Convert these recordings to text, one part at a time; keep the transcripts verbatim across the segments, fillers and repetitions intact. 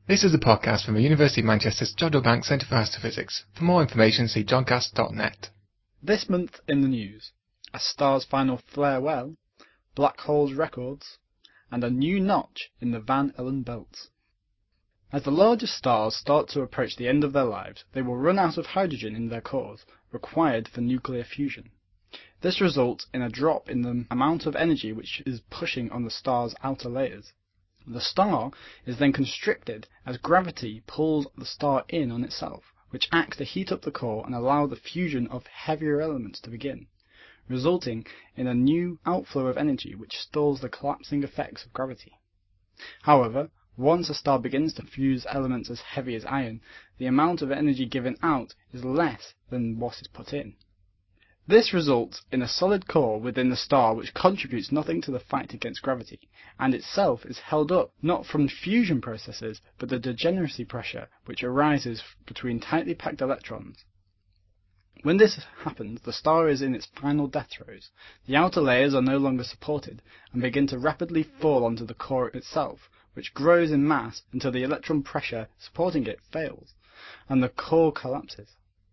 This is a podcast from the University of Manchester's Jodrell Bank Centre for Astrophysics. For more information, see jodcast dot net. This month in the news, a star's final farewell, black holes records, and a new notch in the Van Allen belt. As the largest stars start to approach the end of their lives, they will run out of hydrogen in their cores, required for nuclear fusion. This results in a drop in the amount of energy which is pushing on the star's outer layers. The star is then constricted as gravity pulls the star in on itself, which acts to heat up the core and allow the fusion of heavier elements to begin, resulting in a new outflow of energy which stalls the collapsing effects of gravity. However, once a star begins to fuse elements as heavy as iron, the amount of energy given out is less than what is put in. This results in a solid core within the star which contributes nothing to the fight against gravity, and itself is held up not from fusion processes, but the degeneracy pressure which arises between tightly packed electrons. When this happens, the star is in its final death throes. The outer layers are no longer supported, and begin to rapidly fall onto the core itself, which grows in mass until the electron pressure supporting it fails, and the core collapses.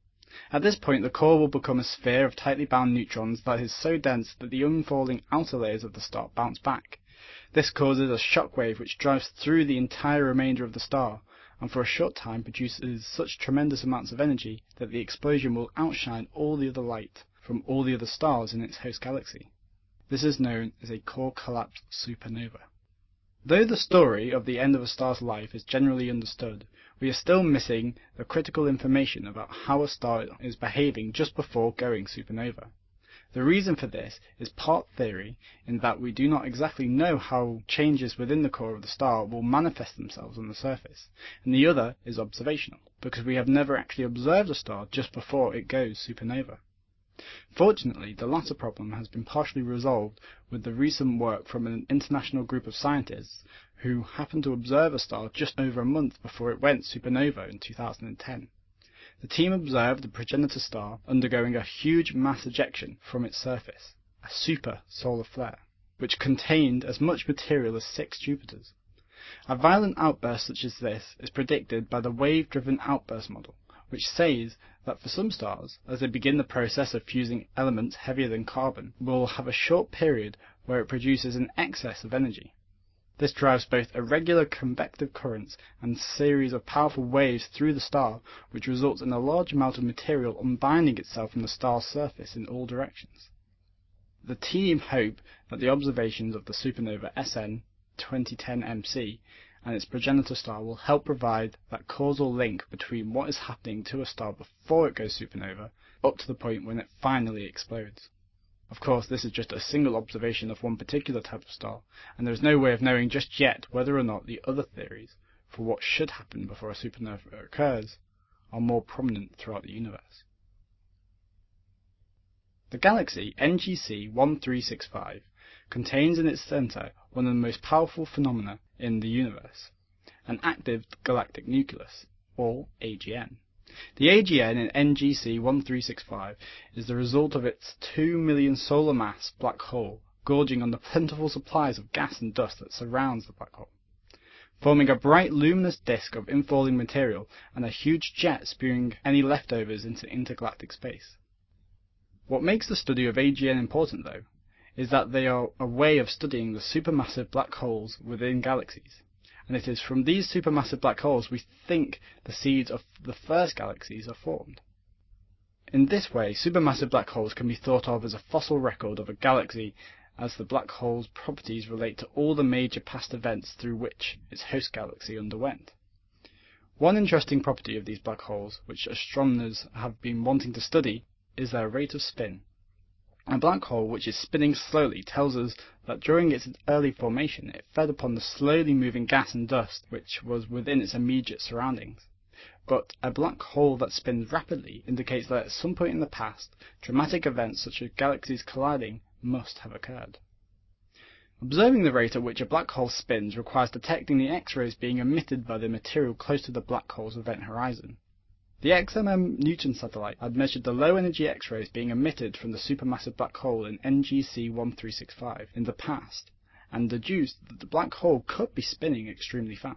At this point, the core will become a sphere of tightly bound neutrons that is so dense that the unfalling outer layers of the star bounce back. This causes a shock wave which drives through the entire remainder of the star, and for a short time produces such tremendous amounts of energy that the explosion will outshine all the other light from all the other stars in its host galaxy. This is known as a core collapse supernova. Though the story of the end of a star's life is generally understood, we are still missing the critical information about how a star is behaving just before going supernova. The reason for this is part theory, in that we do not exactly know how changes within the core of the star will manifest themselves on the surface, and the other is observational, because we have never actually observed a star just before it goes supernova. Fortunately, the latter problem has been partially resolved with the recent work from an international group of scientists who happened to observe a star just over a month before it went supernova in two thousand ten. The team observed the progenitor star undergoing a huge mass ejection from its surface, a super solar flare, which contained as much material as six Jupiters. A violent outburst such as this is predicted by the wave-driven outburst model, which says that for some stars, as they begin the process of fusing elements heavier than carbon, will have a short period where it produces an excess of energy. This drives both irregular convective currents and a series of powerful waves through the star, which results in a large amount of material unbinding itself from the star's surface in all directions. The team hope that the observations of the supernova S N twenty ten M C and its progenitor star will help provide that causal link between what is happening to a star before it goes supernova up to the point when it finally explodes. Of course, this is just a single observation of one particular type of star, and there is no way of knowing just yet whether or not the other theories for what should happen before a supernova occurs are more prominent throughout the universe. The galaxy N G C one three six five contains in its centre one of the most powerful phenomena in the universe, an active galactic nucleus, or A G N. The A G N in N G C one three six five is the result of its two million solar mass black hole gorging on the plentiful supplies of gas and dust that surrounds the black hole, forming a bright luminous disk of infalling material and a huge jet spewing any leftovers into intergalactic space. What makes the study of A G N important, though, is that they are a way of studying the supermassive black holes within galaxies, and it is from these supermassive black holes we think the seeds of the first galaxies are formed. In this way, supermassive black holes can be thought of as a fossil record of a galaxy, as the black hole's properties relate to all the major past events through which its host galaxy underwent. One interesting property of these black holes, which astronomers have been wanting to study, is their rate of spin. A black hole which is spinning slowly tells us that during its early formation it fed upon the slowly moving gas and dust which was within its immediate surroundings. But a black hole that spins rapidly indicates that at some point in the past, dramatic events such as galaxies colliding must have occurred. Observing the rate at which a black hole spins requires detecting the X-rays being emitted by the material close to the black hole's event horizon. The X M M Newton satellite had measured the low-energy X-rays being emitted from the supermassive black hole in N G C one three six five in the past, and deduced that the black hole could be spinning extremely fast.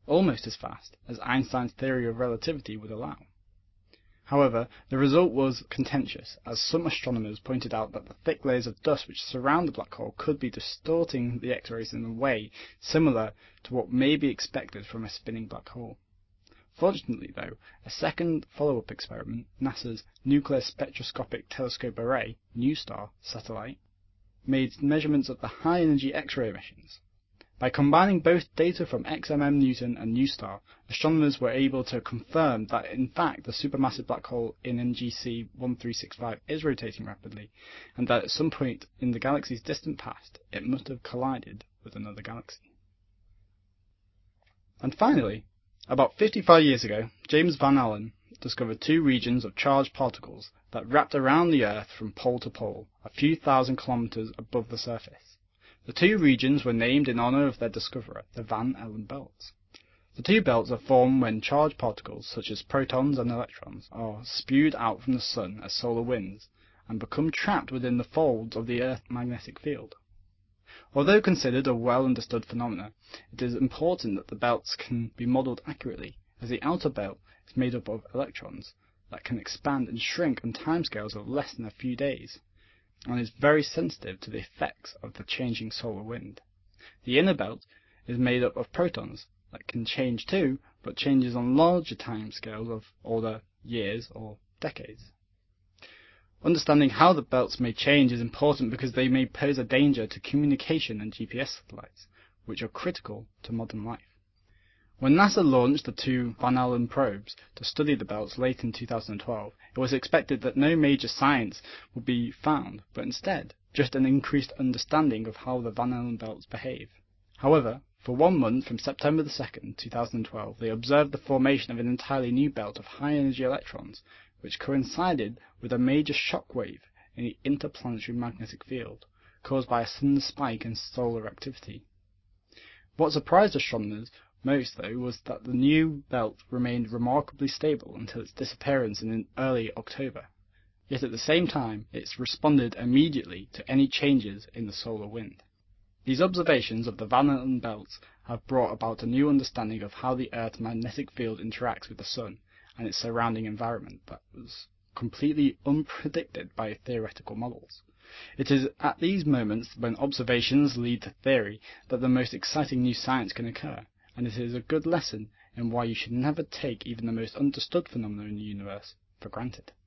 almost as fast as Einstein's theory of relativity would allow. However, the result was contentious, as some astronomers pointed out that the thick layers of dust which surround the black hole could be distorting the X-rays in a way similar to what may be expected from a spinning black hole. Fortunately, though, a second follow-up experiment, NASA's Nuclear Spectroscopic Telescope Array (NuSTAR) satellite, made measurements of the high-energy X-ray emissions. By combining both data from X M M Newton and NuSTAR, astronomers were able to confirm that in fact the supermassive black hole in N G C one three six five is rotating rapidly, and that at some point in the galaxy's distant past it must have collided with another galaxy. And finally, about fifty-five years ago, James Van Allen discovered two regions of charged particles that wrapped around the Earth from pole to pole, a few thousand kilometers above the surface. The two regions were named in honor of their discoverer, the Van Allen belts. The two belts are formed when charged particles, such as protons and electrons, are spewed out from the Sun as solar winds and become trapped within the folds of the Earth's magnetic field. Although considered a well-understood phenomenon, it is important that the belts can be modeled accurately, as the outer belt is made up of electrons that can expand and shrink on timescales of less than a few days, and is very sensitive to the effects of the changing solar wind. The inner belt is made up of protons that can change too, but changes on larger timescales of order years or decades. Understanding how the belts may change is important because they may pose a danger to communication and G P S satellites, which are critical to modern life. When NASA launched the two Van Allen probes to study the belts late in two thousand twelve, it was expected that no major science would be found, but instead just an increased understanding of how the Van Allen belts behave. However, for one month from September the second, two thousand twelve, they observed the formation of an entirely new belt of high-energy electrons, which coincided with a major shock wave in the interplanetary magnetic field, caused by a sudden spike in solar activity. What surprised astronomers most, though, was that the new belt remained remarkably stable until its disappearance in early October. Yet at the same time, it responded immediately to any changes in the solar wind. These observations of the Van Allen belts have brought about a new understanding of how the Earth's magnetic field interacts with the Sun and its surrounding environment that was completely unpredicted by theoretical models. It is at these moments, when observations lead to theory, that the most exciting new science can occur, and it is a good lesson in why you should never take even the most understood phenomena in the universe for granted.